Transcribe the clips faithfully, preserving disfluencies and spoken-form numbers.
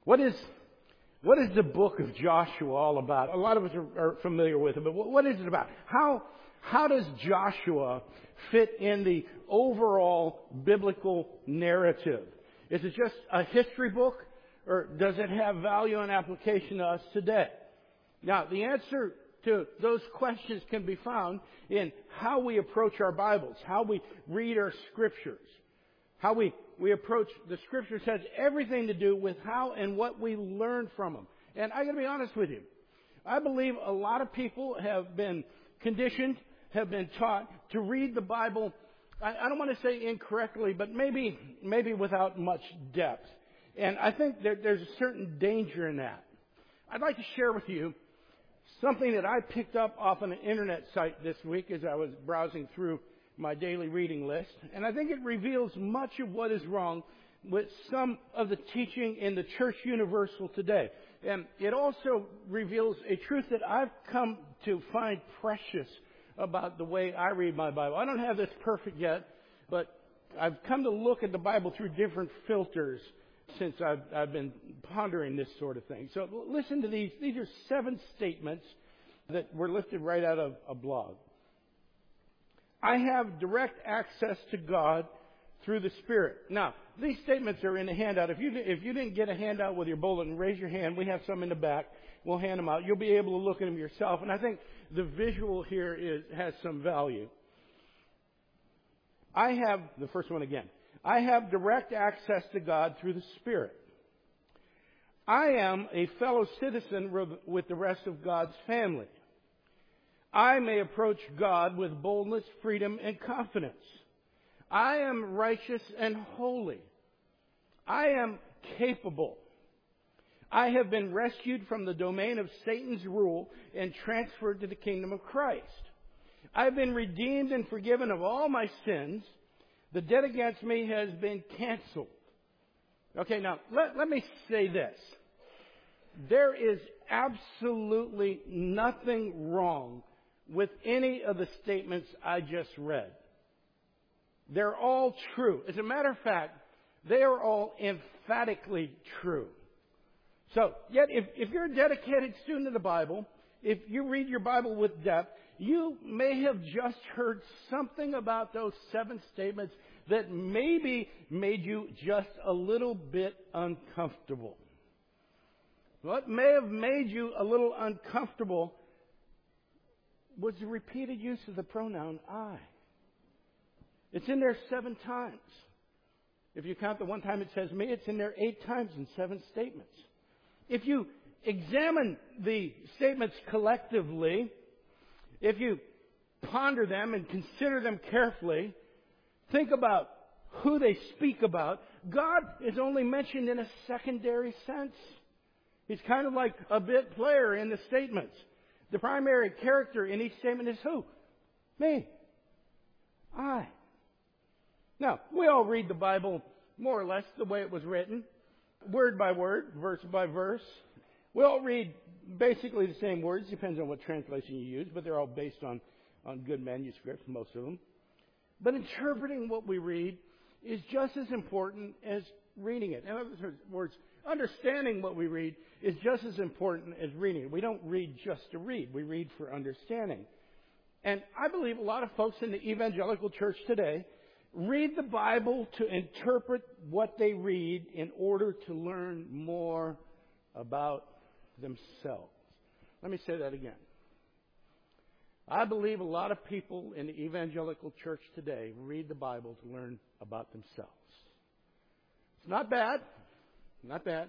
What is what is the book of Joshua all about? A lot of us are, are familiar with it, but what, what is it about? How how does Joshua fit in the overall biblical narrative? Is it just a history book, or does it have value and application to us today? Now, the answer to those questions can be found in how we approach our Bibles, how we read our Scriptures. How we, we approach the Scriptures has everything to do with how and what we learn from them. And I got to be honest with you. I believe a lot of people have been conditioned, have been taught to read the Bible, I, I don't want to say incorrectly, but maybe, maybe without much depth. And I think that there's a certain danger in that. I'd like to share with you something that I picked up off an internet site this week as I was browsing through my daily reading list. And I think it reveals much of what is wrong with some of the teaching in the church universal today. And it also reveals a truth that I've come to find precious about the way I read my Bible. I don't have this perfect yet, but I've come to look at the Bible through different filters since I've, I've been pondering this sort of thing. So listen to these. These are seven statements that were lifted right out of a blog. I have direct access to God through the Spirit. Now, these statements are in the handout. If you if you didn't get a handout with your bulletin, raise your hand. We have some in the back. We'll hand them out. You'll be able to look at them yourself. And I think the visual here is has some value. I have, the first one again. I have direct access to God through the Spirit. I am a fellow citizen with the rest of God's family. I may approach God with boldness, freedom, and confidence. I am righteous and holy. I am capable. I have been rescued from the domain of Satan's rule and transferred to the kingdom of Christ. I've been redeemed and forgiven of all my sins. The debt against me has been canceled. Okay, now, let, let me say this. There is absolutely nothing wrong with any of the statements I just read. They're all true. As a matter of fact, they are all emphatically true. So, yet if, if you're a dedicated student of the Bible, if you read your Bible with depth, you may have just heard something about those seven statements that maybe made you just a little bit uncomfortable. What may have made you a little uncomfortable was the repeated use of the pronoun I. It's in there seven times. If you count the one time it says me, it's in there eight times in seven statements. If you examine the statements collectively, if you ponder them and consider them carefully, think about who they speak about, God is only mentioned in a secondary sense. He's kind of like a bit player in the statements. The primary character in each statement is who? Me. I. Now, we all read the Bible more or less the way it was written, word by word, verse by verse. We all read basically the same words, depends on what translation you use, but they're all based on, on good manuscripts, most of them. But interpreting what we read is just as important as reading it. In other words, understanding what we read is just as important as reading it. We don't read just to read. We read for understanding. And I believe a lot of folks in the evangelical church today read the Bible to interpret what they read in order to learn more about themselves. Let me say that again. I believe a lot of people in the evangelical church today read the Bible to learn about themselves. It's not bad. Not bad.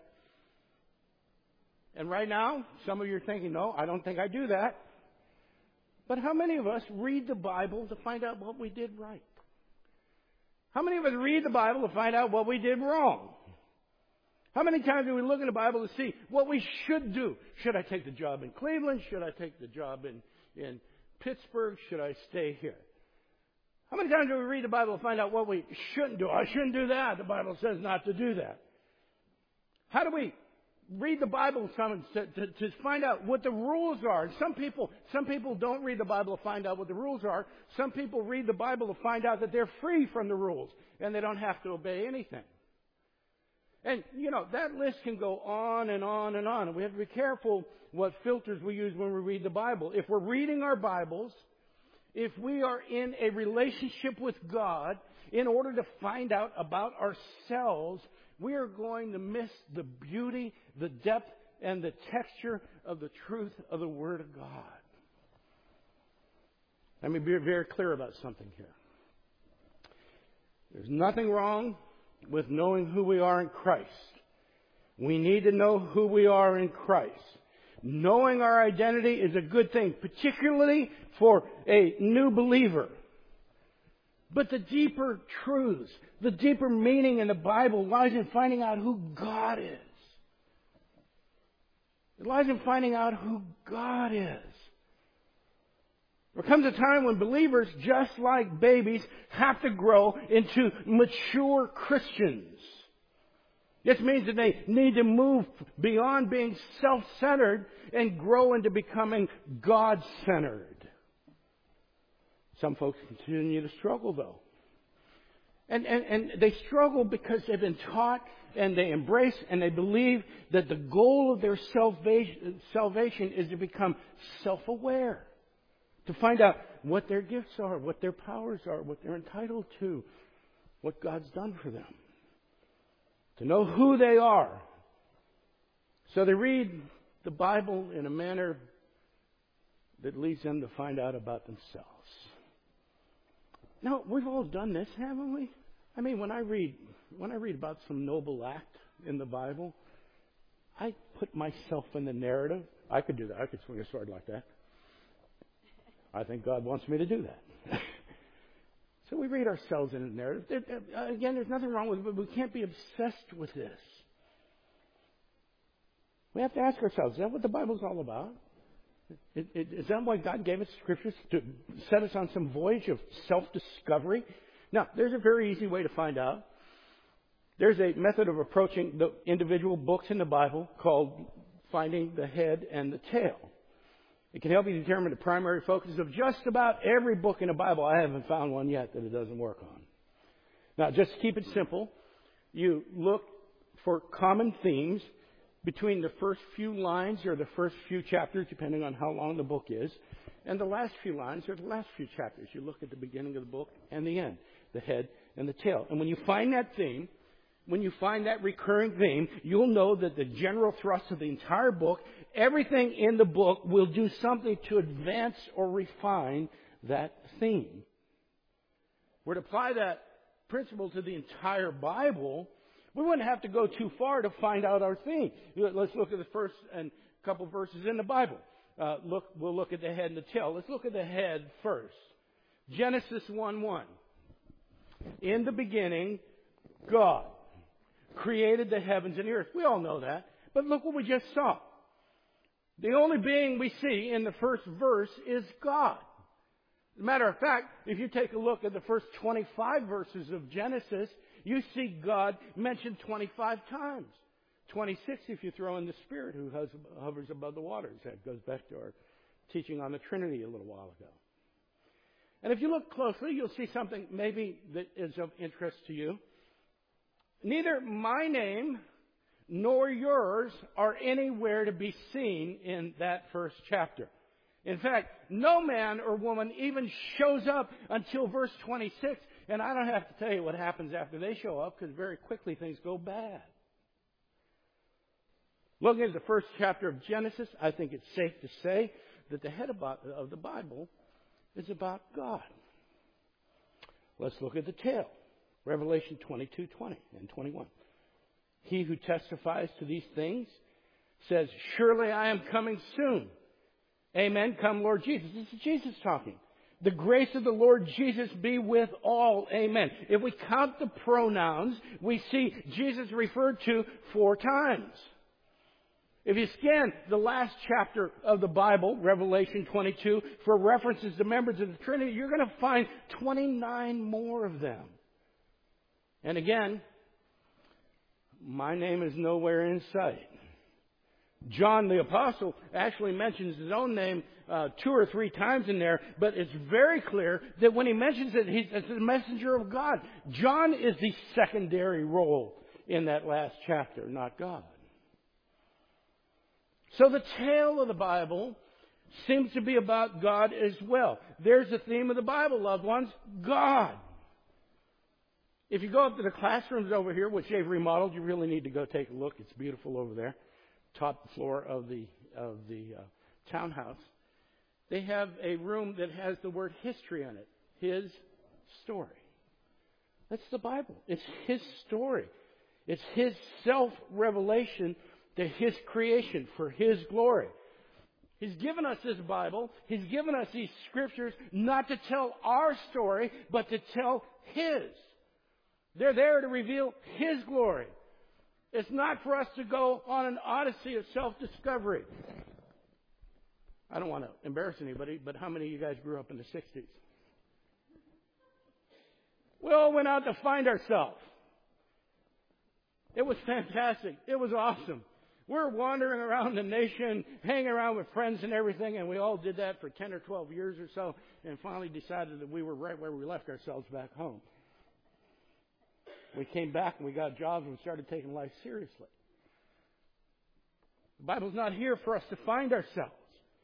And right now, some of you are thinking, no, I don't think I do that. But how many of us read the Bible to find out what we did right? How many of us read the Bible to find out what we did wrong? How many times do we look in the Bible to see what we should do? Should I take the job in Cleveland? Should I take the job in, in Pittsburgh? Should I stay here? How many times do we read the Bible to find out what we shouldn't do? I shouldn't do that. The Bible says not to do that. How do we read the Bible to, to, to find out what the rules are? And some people, some people don't read the Bible to find out what the rules are. Some people read the Bible to find out that they're free from the rules and they don't have to obey anything. And, you know, that list can go on and on and on. And we have to be careful what filters we use when we read the Bible. If we're reading our Bibles, if we are in a relationship with God, in order to find out about ourselves, we are going to miss the beauty, the depth, and the texture of the truth of the Word of God. Let me be very clear about something here. There's nothing wrong with knowing who we are in Christ. We need to know who we are in Christ. Knowing our identity is a good thing, particularly for a new believer. But the deeper truths, the deeper meaning in the Bible lies in finding out who God is. It lies in finding out who God is. There comes a time when believers, just like babies, have to grow into mature Christians. This means that they need to move beyond being self-centered and grow into becoming God-centered. Some folks continue to struggle, though. And, and, and they struggle because they've been taught and they embrace and they believe that the goal of their salvation, salvation is to become self-aware. To find out what their gifts are, what their powers are, what they're entitled to, what God's done for them. To know who they are. So they read the Bible in a manner that leads them to find out about themselves. Now, we've all done this, haven't we? I mean, when I read when I read about some noble act in the Bible, I put myself in the narrative. I could do that. I could swing a sword like that. I think God wants me to do that. So we read ourselves in the narrative. There, again, there's nothing wrong with it, but we can't be obsessed with this. We have to ask ourselves, is that what the Bible's all about? Is, is that why God gave us Scriptures, to set us on some voyage of self-discovery? Now, there's a very easy way to find out. There's a method of approaching the individual books in the Bible called finding the head and the tail. It can help you determine the primary focus of just about every book in the Bible. I haven't found one yet that it doesn't work on. Now, just to keep it simple, you look for common themes between the first few lines or the first few chapters, depending on how long the book is, and the last few lines or the last few chapters. You look at the beginning of the book and the end, the head and the tail. And when you find that theme, when you find that recurring theme, you'll know that the general thrust of the entire book, everything in the book will do something to advance or refine that theme. We're to apply that principle to the entire Bible. We wouldn't have to go too far to find out our theme. Let's look at the first and couple verses in the Bible. Uh, look, we'll look at the head and the tail. Let's look at the head first. Genesis one one. In the beginning, God created the heavens and the earth. We all know that. But look what we just saw. The only being we see in the first verse is God. As a matter of fact, if you take a look at the first twenty-five verses of Genesis, you see God mentioned twenty-five times. twenty-six if you throw in the Spirit who hovers above the waters. That goes back to our teaching on the Trinity a little while ago. And if you look closely, you'll see something maybe that is of interest to you. Neither my name nor yours are anywhere to be seen in that first chapter. In fact, no man or woman even shows up until verse twenty-six. And I don't have to tell you what happens after they show up, because very quickly things go bad. Looking at the first chapter of Genesis, I think it's safe to say that the head of the Bible is about God. Let's look at the tail. Revelation twenty-two twenty and twenty-one. He who testifies to these things says, surely I am coming soon. Amen. Come, Lord Jesus. This is Jesus talking. The grace of the Lord Jesus be with all. Amen. If we count the pronouns, we see Jesus referred to four times. If you scan the last chapter of the Bible, Revelation twenty-two, for references to members of the Trinity, you're going to find twenty-nine more of them. And again, my name is nowhere in sight. John the Apostle actually mentions his own name uh, two or three times in there, but it's very clear that when he mentions it, he's it's the messenger of God. John is the secondary role in that last chapter, not God. So the tale of the Bible seems to be about God as well. There's the theme of the Bible, loved ones, God. If you go up to the classrooms over here, which they've remodeled, you really need to go take a look. It's beautiful over there, top floor of the of the uh, townhouse. They have a room that has the word history on it. His story. That's the Bible. It's His story. It's His self-revelation to His creation for His glory. He's given us this Bible. He's given us these scriptures not to tell our story, but to tell His. They're there to reveal His glory. It's not for us to go on an odyssey of self-discovery. I don't want to embarrass anybody, but how many of you guys grew up in the sixties? We all went out to find ourselves. It was fantastic. It was awesome. We're wandering around the nation, hanging around with friends and everything, and we all did that for ten or twelve years or so, and finally decided that we were right where we left ourselves back home. We came back and we got jobs and we started taking life seriously. The Bible's not here for us to find ourselves.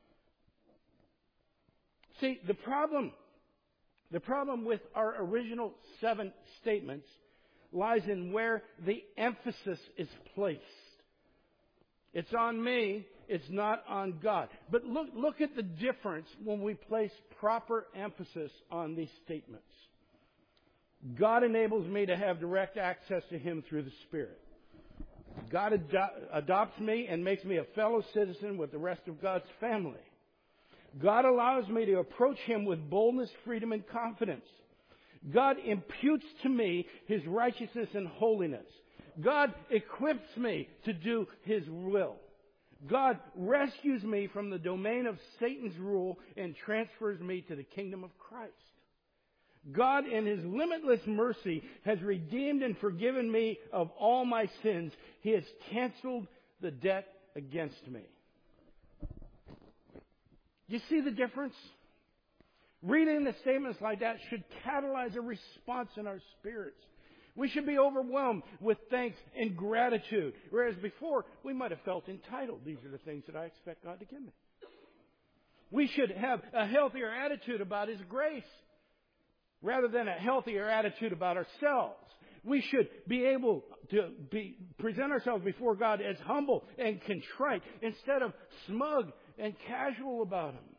See, the problem, the problem with our original seven statements lies in where the emphasis is placed. It's on me, it's not on God. But look, look at the difference when we place proper emphasis on these statements. God enables me to have direct access to Him through the Spirit. God ado- adopts me and makes me a fellow citizen with the rest of God's family. God allows me to approach Him with boldness, freedom, and confidence. God imputes to me His righteousness and holiness. God equips me to do His will. God rescues me from the domain of Satan's rule and transfers me to the kingdom of Christ. God, in His limitless mercy, has redeemed and forgiven me of all my sins. He has canceled the debt against me. You see the difference? Reading the statements like that should catalyze a response in our spirits. We should be overwhelmed with thanks and gratitude. Whereas before, we might have felt entitled. These are the things that I expect God to give me. We should have a healthier attitude about His grace, rather than a healthier attitude about ourselves. We should be able to be, present ourselves before God as humble and contrite instead of smug and casual about Him.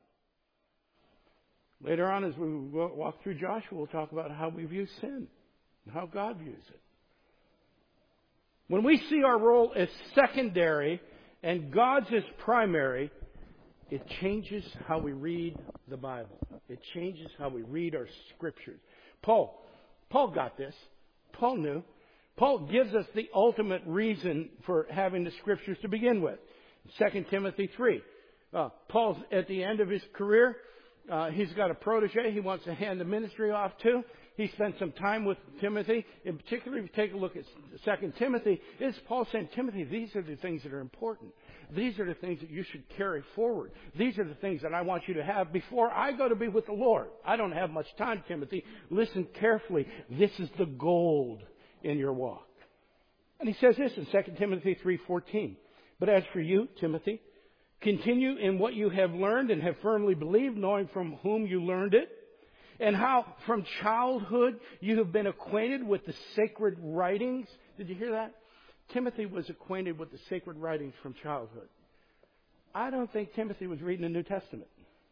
Later on, as we walk through Joshua, we'll talk about how we view sin and how God views it. When we see our role as secondary and God's as primary, it changes how we read the Bible. It changes how we read our scriptures. Paul, Paul got this. Paul knew. Paul gives us the ultimate reason for having the scriptures to begin with. Second Timothy three. Uh, Paul's at the end of his career. Uh, he's got a protege he wants to hand the ministry off to. He spent some time with Timothy. In particular, if you take a look at Second Timothy, is Paul saying, Timothy, these are the things that are important. These are the things that you should carry forward. These are the things that I want you to have before I go to be with the Lord. I don't have much time, Timothy. Listen carefully. This is the gold in your walk. And he says this in Second Timothy three fourteen. But as for you, Timothy, continue in what you have learned and have firmly believed, knowing from whom you learned it, and how from childhood you have been acquainted with the sacred writings. Did you hear that? Timothy was acquainted with the sacred writings from childhood. I don't think Timothy was reading the New Testament.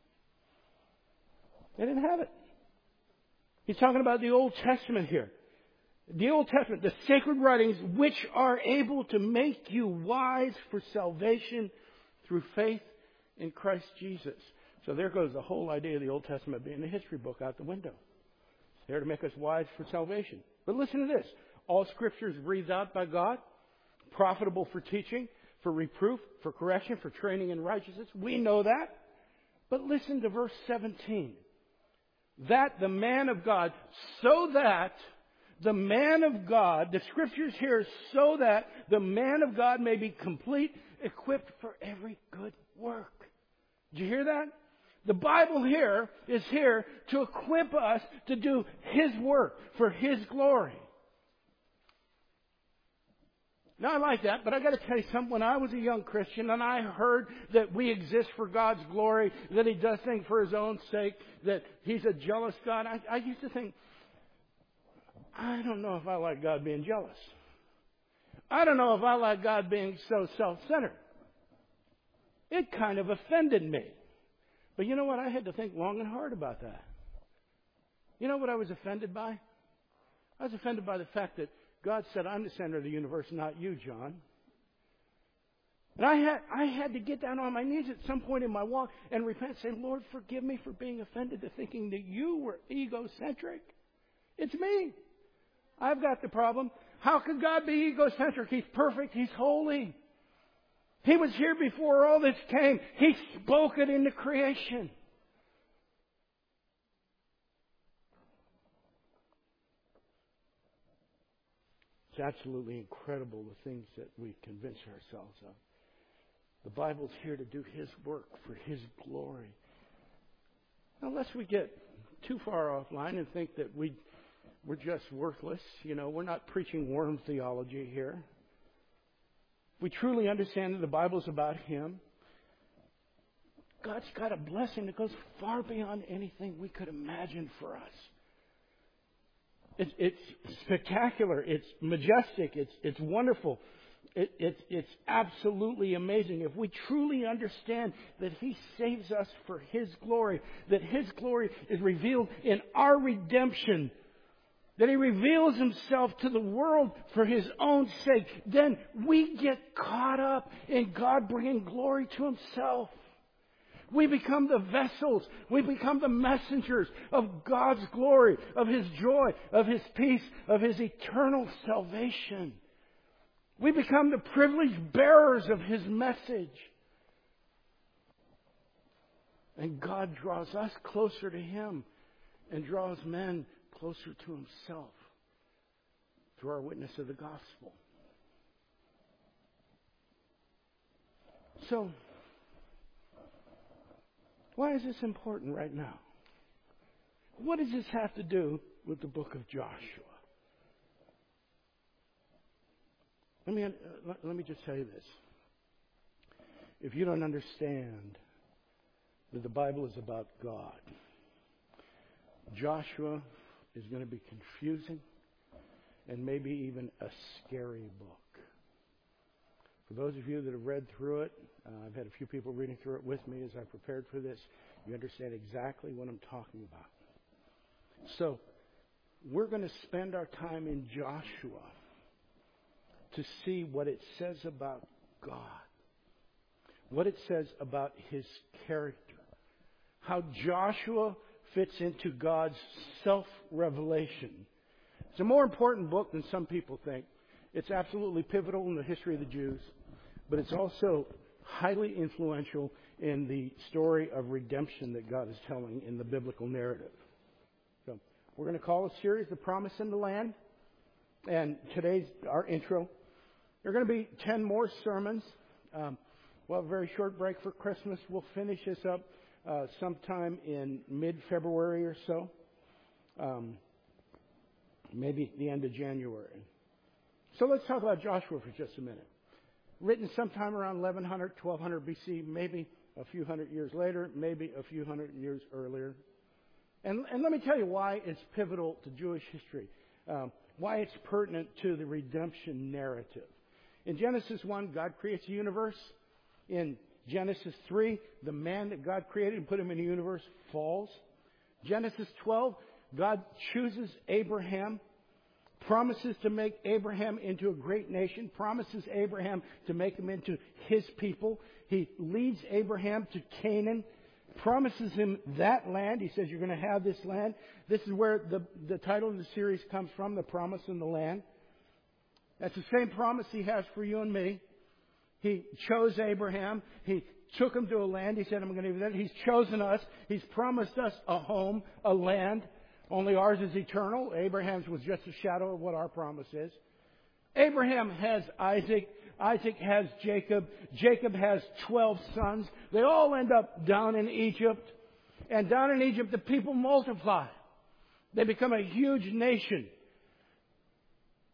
They didn't have it. He's talking about the Old Testament here. The Old Testament, the sacred writings which are able to make you wise for salvation through faith in Christ Jesus. So there goes the whole idea of the Old Testament being a history book out the window. It's there to make us wise for salvation. But listen to this. All Scripture is breathed out by God, profitable for teaching, for reproof, for correction, for training in righteousness. We know that. But listen to verse seventeen. That the man of God, so that the man of God, the Scriptures here, so that the man of God may be complete, equipped for every good work. Did you hear that? The Bible here is here to equip us to do His work for His glory. Now, I like that, but I got to tell you something. When I was a young Christian and I heard that we exist for God's glory, that He does things for His own sake, that He's a jealous God, I, I used to think, I don't know if I like God being jealous. I don't know if I like God being so self-centered. It kind of offended me. But you know what? I had to think long and hard about that. You know what I was offended by? I was offended by the fact that God said, I'm the center of the universe, not you, John. And I had, I had to get down on my knees at some point in my walk and repent, saying, Lord, forgive me for being offended to thinking that you were egocentric. It's me. I've got the problem. How could God be egocentric? He's perfect. He's holy. He was here before all this came. He spoke it into creation. It's absolutely incredible the things that we convince ourselves of. The Bible's here to do His work for His glory. Now, lest we get too far offline and think that we, we're just worthless, you know, we're not preaching worm theology here. We truly understand that the Bible's about Him. God's got a blessing that goes far beyond anything we could imagine for us. It's, it's spectacular. It's majestic. It's, it's wonderful. It, it, it's absolutely amazing. If we truly understand that He saves us for His glory, that His glory is revealed in our redemption, that He reveals Himself to the world for His own sake, then we get caught up in God bringing glory to Himself. We become the vessels. We become the messengers of God's glory, of His joy, of His peace, of His eternal salvation. We become the privileged bearers of His message. And God draws us closer to Him and draws men closer to Himself through our witness of the gospel. So, why is this important right now? What does this have to do with the book of Joshua? Let me, uh, let me just tell you this. If you don't understand that the Bible is about God, Joshua is going to be confusing and maybe even a scary book. For those of you that have read through it, uh, I've had a few people reading through it with me as I prepared for this. You understand exactly what I'm talking about. So, we're going to spend our time in Joshua to see what it says about God, what it says about His character, how Joshua fits into God's self-revelation. It's a more important book than some people think. It's absolutely pivotal in the history of the Jews, but it's also highly influential in the story of redemption that God is telling in the biblical narrative. So we're going to call a series The Promise in the Land, and today's our intro. There are going to be ten more sermons. Um, we'll have a very short break for Christmas. We'll finish this up uh, sometime in mid-February or so, um, maybe the end of January. So let's talk about Joshua for just a minute. Written sometime around eleven hundred, twelve hundred B C, maybe a few hundred years later, maybe a few hundred years earlier. And, and let me tell you why it's pivotal to Jewish history, um, why it's pertinent to the redemption narrative. In Genesis one, God creates a universe. In Genesis three, the man that God created and put him in the universe falls. Genesis twelve, God chooses Abraham, promises to make Abraham into a great nation, promises Abraham to make him into His people. He leads Abraham to Canaan, promises him that land. He says, you're going to have this land. This is where the, the title of the series comes from, The Promise in the Land. That's the same promise He has for you and me. He chose Abraham. He took him to a land. He said, I'm going to do that. He's chosen us. He's promised us a home, a land. Only ours is eternal. Abraham's was just a shadow of what our promise is. Abraham has Isaac. Isaac has Jacob. Jacob has twelve sons. They all end up down in Egypt. And down in Egypt, the people multiply. They become a huge nation.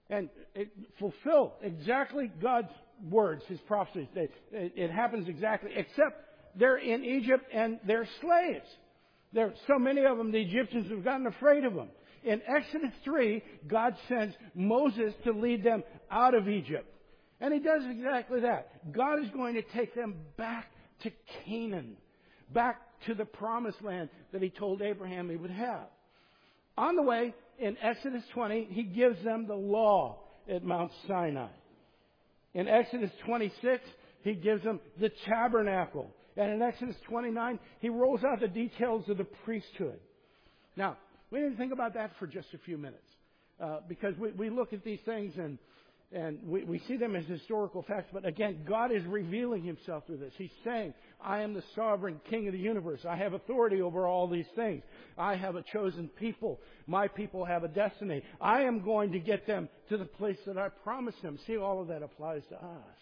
And it fulfilled exactly God's words, His prophecies. It, it happens exactly, except they're in Egypt and they're slaves. There are so many of them, the Egyptians have gotten afraid of them. In Exodus three, God sends Moses to lead them out of Egypt. And He does exactly that. God is going to take them back to Canaan, back to the promised land that He told Abraham He would have. On the way, in Exodus twenty, He gives them the law at Mount Sinai. In Exodus twenty-six, He gives them the tabernacle. And in Exodus twenty-nine, He rolls out the details of the priesthood. Now, we need to think about that for just a few minutes. Uh, because we, we look at these things and, and we, we see them as historical facts. But again, God is revealing Himself through this. He's saying, I am the sovereign King of the universe. I have authority over all these things. I have a chosen people. My people have a destiny. I am going to get them to the place that I promised them. See, all of that applies to us.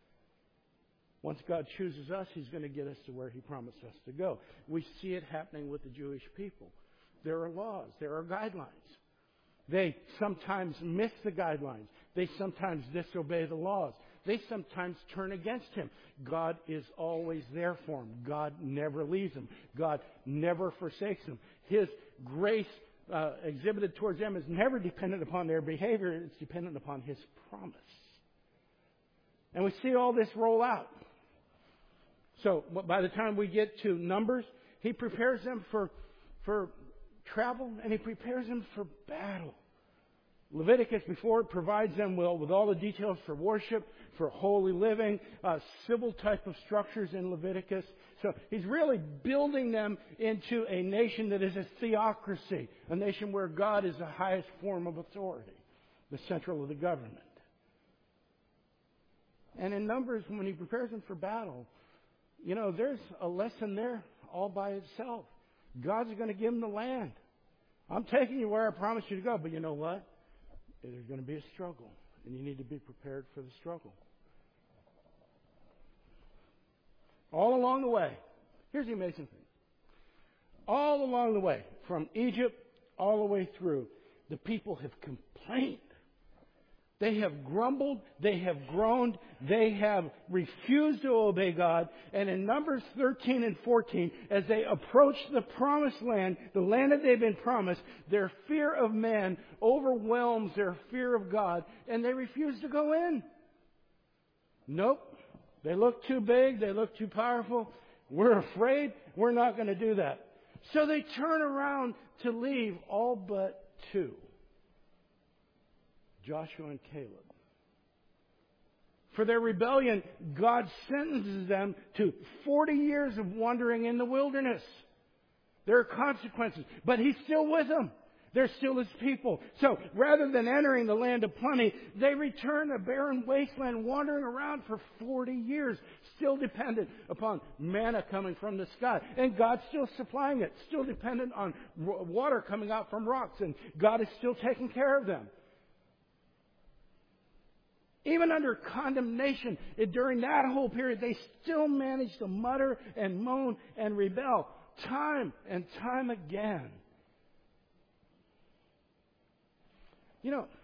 Once God chooses us, He's going to get us to where He promised us to go. We see it happening with the Jewish people. There are laws. There are guidelines. They sometimes miss the guidelines. They sometimes disobey the laws. They sometimes turn against Him. God is always there for them. God never leaves them. God never forsakes them. His grace uh, exhibited towards them is never dependent upon their behavior. It's dependent upon His promise. And we see all this roll out. So by the time we get to Numbers, He prepares them for, for travel and He prepares them for battle. Leviticus before it provides them well with all the details for worship, for holy living, uh, civil type of structures in Leviticus. So He's really building them into a nation that is a theocracy, a nation where God is the highest form of authority, the central of the government. And in Numbers, when He prepares them for battle, you know, there's a lesson there all by itself. God's going to give them the land. I'm taking you where I promised you to go, but you know what? There's going to be a struggle, and you need to be prepared for the struggle. All along the way, here's the amazing thing. All along the way, from Egypt all the way through, the people have complained. They have grumbled, they have groaned, they have refused to obey God. And in Numbers thirteen and fourteen, as they approach the promised land, the land that they've been promised, their fear of man overwhelms their fear of God, and they refuse to go in. Nope. They look too big, they look too powerful. We're afraid, we're not going to do that. So they turn around to leave, all but two. Joshua and Caleb. For their rebellion, God sentences them to forty years of wandering in the wilderness. There are consequences, but He's still with them. They're still His people. So rather than entering the land of plenty, they return to a barren wasteland, wandering around for forty years, still dependent upon manna coming from the sky. And God's still supplying it, still dependent on water coming out from rocks, and God is still taking care of them. Even under condemnation, during that whole period, they still managed to mutter and moan and rebel time and time again. You know,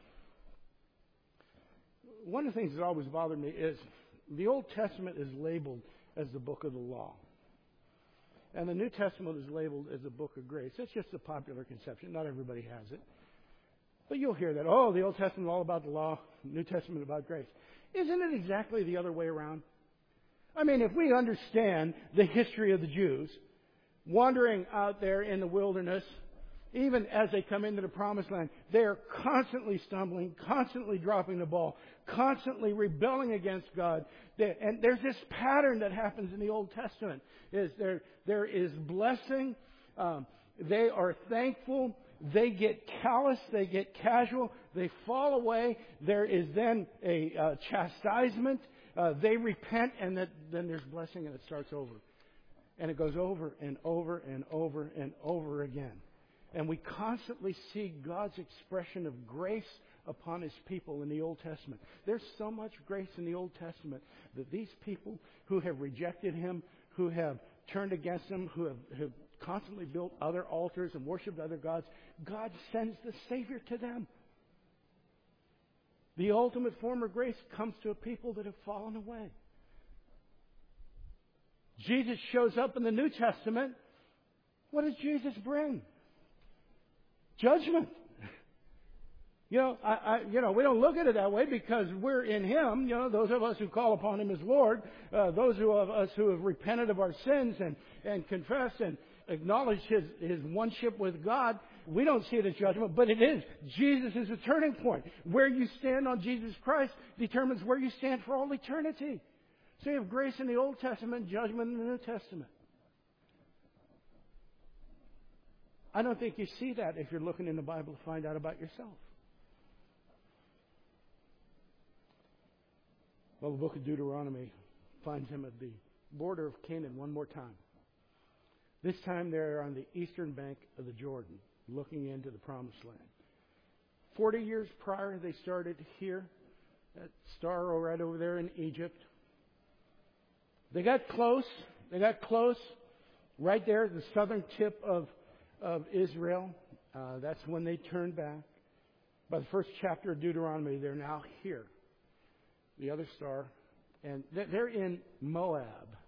one of the things that always bothered me is the Old Testament is labeled as the book of the law. And the New Testament is labeled as the book of grace. That's just a popular conception. Not everybody has it. But you'll hear that, oh, the Old Testament is all about the law, New Testament about grace. Isn't it exactly the other way around? I mean, if we understand the history of the Jews wandering out there in the wilderness, even as they come into the promised land, they are constantly stumbling, constantly dropping the ball, constantly rebelling against God. And there's this pattern that happens in the Old Testament. Is there, there is blessing. Um, they are thankful. They get callous, they get casual, they fall away. There is then a uh, chastisement. Uh, they repent, and that, then there's blessing, and it starts over. And it goes over and over and over and over again. And we constantly see God's expression of grace upon His people in the Old Testament. There's so much grace in the Old Testament that these people who have rejected Him, who have turned against Him, who have, have constantly built other altars and worshipped other gods, God sends the Savior to them. The ultimate form of grace comes to a people that have fallen away. Jesus shows up in the New Testament. What does Jesus bring? Judgment. You know, I, I, you know, we don't look at it that way because we're in Him. You know, those of us who call upon Him as Lord, uh, those of us who have repented of our sins and, and confessed and acknowledged His, His oneship with God, we don't see it as judgment, but it is. Jesus is a turning point. Where you stand on Jesus Christ determines where you stand for all eternity. So you have grace in the Old Testament, judgment in the New Testament. I don't think you see that if you're looking in the Bible to find out about yourself. Well, the book of Deuteronomy finds him at the border of Canaan one more time. This time they're on the eastern bank of the Jordan, looking into the Promised Land. Forty years prior, they started here, at Star right over there in Egypt. They got close. They got close right there at the southern tip of, of Israel. Uh, that's when they turned back. By the first chapter of Deuteronomy, they're now here. The other star. And they're in Moab.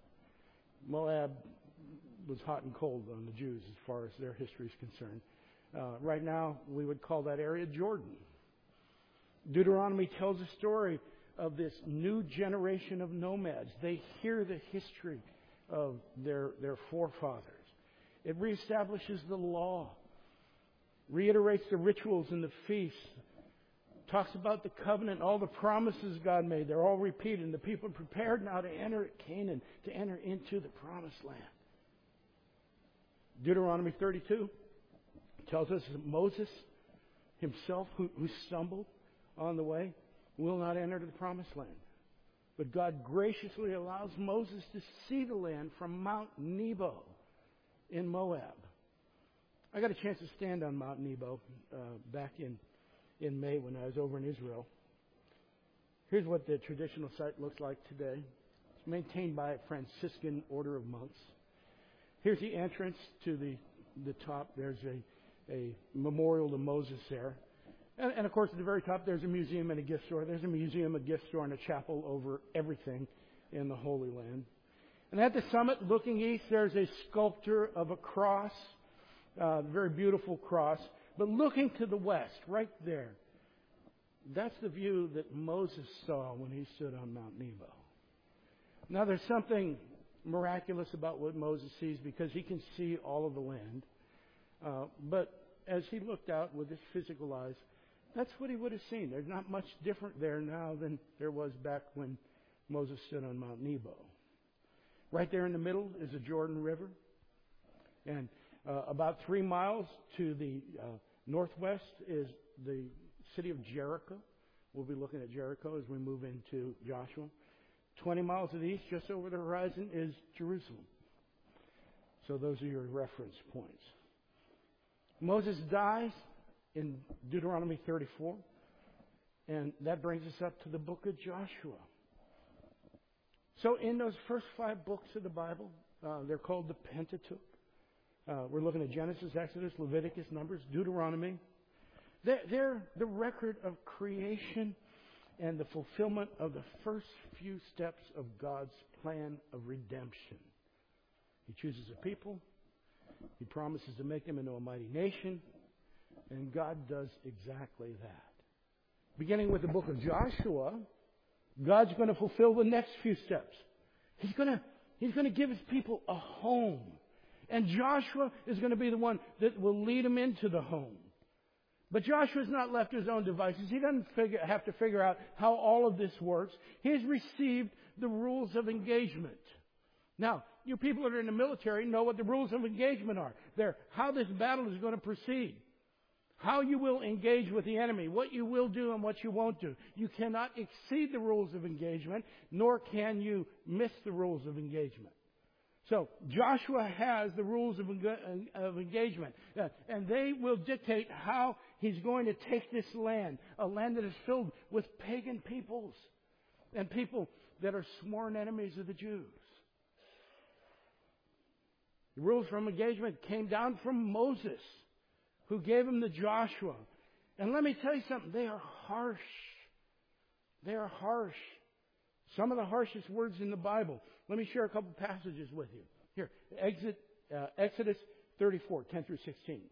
Moab was hot and cold on the Jews as far as their history is concerned. Uh, right now, we would call that area Jordan. Deuteronomy tells a story of this new generation of nomads. They hear the history of their, their forefathers. It reestablishes the law, reiterates the rituals and the feasts, talks about the covenant, all the promises God made. They're all repeated. And the people are prepared now to enter Canaan, to enter into the Promised Land. Deuteronomy thirty-two tells us that Moses himself, who, who stumbled on the way, will not enter the Promised Land. But God graciously allows Moses to see the land from Mount Nebo in Moab. I got a chance to stand on Mount Nebo uh, back in, in May when I was over in Israel. Here's what the traditional site looks like today. It's maintained by a Franciscan order of monks. Here's the entrance to the, the top. There's a, a memorial to Moses there. And, and, of course, at the very top, there's a museum and a gift store. There's a museum, a gift store, and a chapel over everything in the Holy Land. And at the summit, looking east, there's a sculpture of a cross, a very beautiful cross. But looking to the west, right there, that's the view that Moses saw when he stood on Mount Nebo. Now, there's something miraculous about what Moses sees because he can see all of the land. Uh, but as he looked out with his physical eyes, that's what he would have seen. There's not much different there now than there was back when Moses stood on Mount Nebo. Right there in the middle is the Jordan River. And uh, about three miles to the uh, northwest is the city of Jericho. We'll be looking at Jericho as we move into Joshua. Twenty miles to the east, just over the horizon, is Jerusalem. So those are your reference points. Moses dies in Deuteronomy thirty-four. And that brings us up to the book of Joshua. So in those first five books of the Bible, uh, they're called the Pentateuch. Uh, we're looking at Genesis, Exodus, Leviticus, Numbers, Deuteronomy. They're, they're the record of creation and the fulfillment of the first few steps of God's plan of redemption. He chooses a people. He promises to make them into a mighty nation. And God does exactly that. Beginning with the book of Joshua, God's going to fulfill the next few steps. He's going to, he's going to give His people a home. And Joshua is going to be the one that will lead them into the home. But Joshua's not left to his own devices. He doesn't figure, have to figure out how all of this works. He's received the rules of engagement. Now, you people that are in the military know what the rules of engagement are. They're how this battle is going to proceed. How you will engage with the enemy. What you will do and what you won't do. You cannot exceed the rules of engagement, nor can you miss the rules of engagement. So Joshua has the rules of, of engagement, uh, and they will dictate how he's going to take this land, a land that is filled with pagan peoples and people that are sworn enemies of the Jews. The rules from engagement came down from Moses, who gave them to Joshua. And let me tell you something, they are harsh. They are harsh. Some of the harshest words in the Bible. Let me share a couple passages with you. Here, Exit, uh, Exodus thirty-four, ten through sixteen.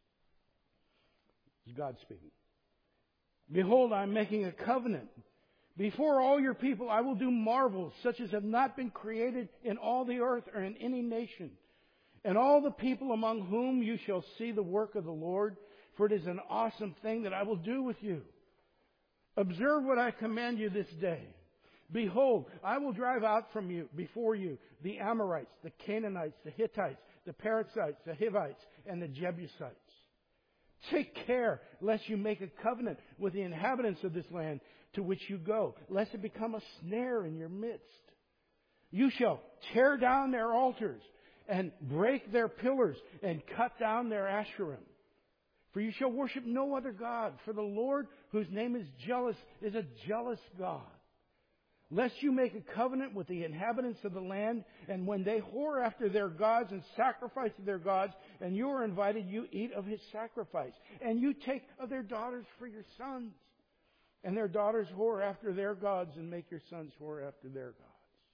This is God speaking. Behold, I am making a covenant. Before all your people I will do marvels such as have not been created in all the earth or in any nation. And all the people among whom you shall see the work of the Lord, for it is an awesome thing that I will do with you. Observe what I command you this day. Behold, I will drive out from you, before you, the Amorites, the Canaanites, the Hittites, the Perizzites, the Hivites, and the Jebusites. Take care lest you make a covenant with the inhabitants of this land to which you go, lest it become a snare in your midst. You shall tear down their altars and break their pillars and cut down their Asherim. For you shall worship no other God, for the Lord, whose name is jealous, is a jealous God. Lest you make a covenant with the inhabitants of the land, and when they whore after their gods and sacrifice to their gods, and you are invited, you eat of his sacrifice. And you take of their daughters for your sons, and their daughters whore after their gods, and make your sons whore after their gods.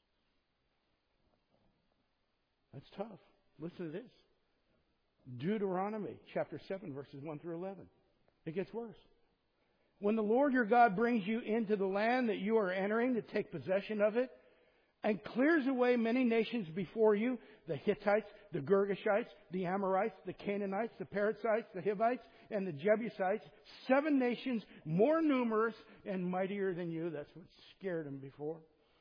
That's tough. Listen to this. Deuteronomy chapter seven, verses one through eleven. It gets worse. When the Lord your God brings you into the land that you are entering to take possession of it, and clears away many nations before you, the Hittites, the Girgashites, the Amorites, the Canaanites, the Perizzites, the Hivites, and the Jebusites, seven nations more numerous and mightier than you. That's what scared them before.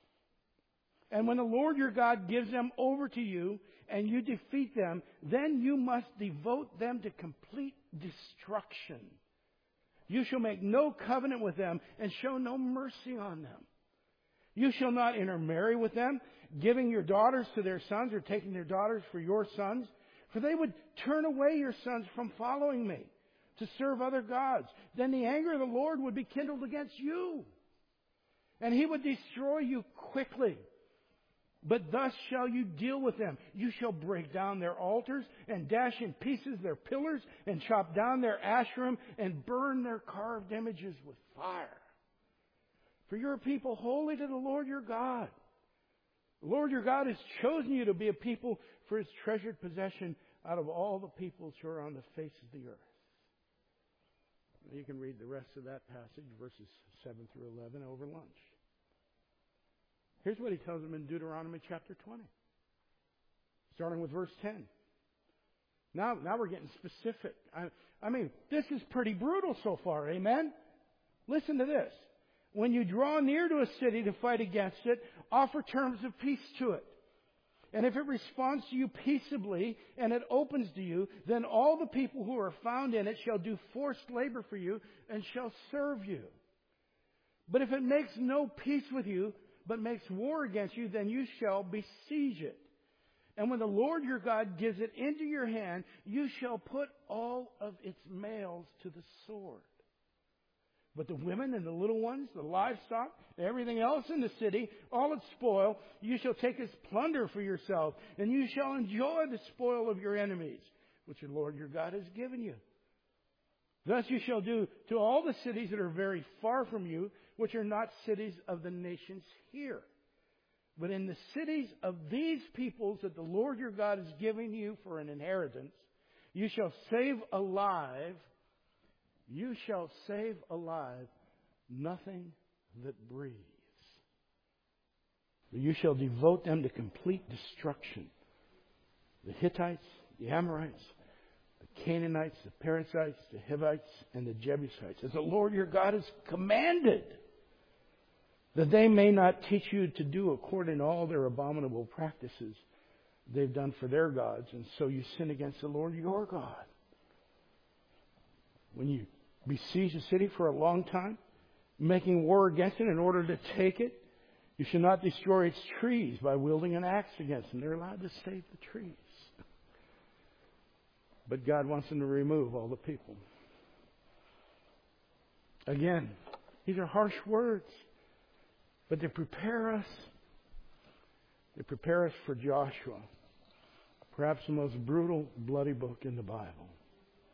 And when the Lord your God gives them over to you, and you defeat them, then you must devote them to complete destruction. You shall make no covenant with them, and show no mercy on them. You shall not intermarry with them, giving your daughters to their sons, or taking their daughters for your sons, for they would turn away your sons from following me, to serve other gods. Then the anger of the Lord would be kindled against you, and he would destroy you quickly. But thus shall you deal with them. You shall break down their altars, and dash in pieces their pillars, and chop down their Asherim, and burn their carved images with fire. For you are a people holy to the Lord your God. The Lord your God has chosen you to be a people for his treasured possession out of all the peoples who are on the face of the earth. You can read the rest of that passage, verses seven through eleven, over lunch. Here's what he tells them in Deuteronomy chapter twenty. Starting with verse ten. Now, now we're getting specific. I, I mean, this is pretty brutal so far, amen? Listen to this. When you draw near to a city to fight against it, offer terms of peace to it. And if it responds to you peaceably, and it opens to you, then all the people who are found in it shall do forced labor for you, and shall serve you. But if it makes no peace with you, but makes war against you, then you shall besiege it. And when the Lord your God gives it into your hand, you shall put all of its males to the sword. But the women and the little ones, the livestock, everything else in the city, all its spoil, you shall take as plunder for yourself, and you shall enjoy the spoil of your enemies, which the Lord your God has given you. Thus you shall do to all the cities that are very far from you, which are not cities of the nations here. But in the cities of these peoples that the Lord your God is giving you for an inheritance, you shall save alive, you shall save alive nothing that breathes. You shall devote them to complete destruction. The Hittites, the Amorites, the Canaanites, the Perizzites, the Hivites, and the Jebusites, as the Lord your God has commanded, that they may not teach you to do according to all their abominable practices they've done for their gods, and so you sin against the Lord your God. When you besiege a city for a long time, making war against it in order to take it, you should not destroy its trees by wielding an axe against them. They're allowed to save the trees. But God wants them to remove all the people. Again, these are harsh words. But they prepare us. They prepare us for Joshua. Perhaps the most brutal, bloody book in the Bible.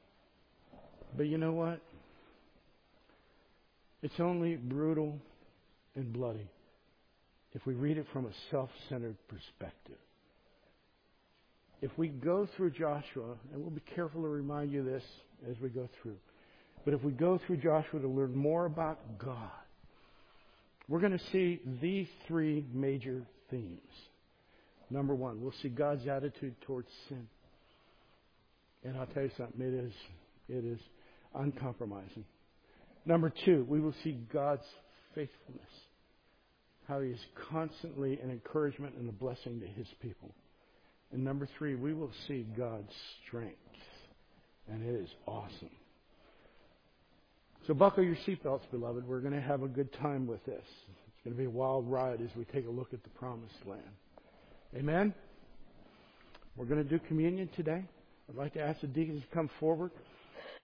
But you know what? It's only brutal and bloody if we read it from a self-centered perspective. If we go through Joshua, and we'll be careful to remind you this as we go through, but if we go through Joshua to learn more about God, we're going to see these three major themes. Number one, we'll see God's attitude towards sin. And I'll tell you something, it is, it is uncompromising. Number two, we will see God's faithfulness. How He is constantly an encouragement and a blessing to His people. And number three, we will see God's strength. And it is awesome. So buckle your seatbelts, beloved. We're going to have a good time with this. It's going to be a wild ride as we take a look at the Promised Land. Amen? We're going to do communion today. I'd like to ask the deacons to come forward.